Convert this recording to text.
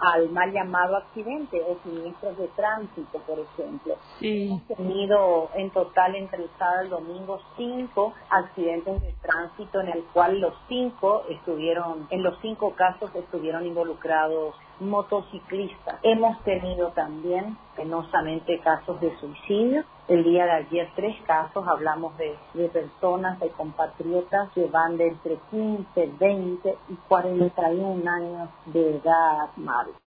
al mal llamado accidente o siniestros de tránsito, por ejemplo. Sí. Hemos tenido en total entre el sábado y el domingo 5 accidentes de tránsito en el cual en los 5 casos estuvieron involucrados motociclistas. Hemos tenido también penosamente casos de suicidio. El día de ayer 3 casos, hablamos de personas, de compatriotas que van de entre 15, 20 y 41 años de edad, Mario.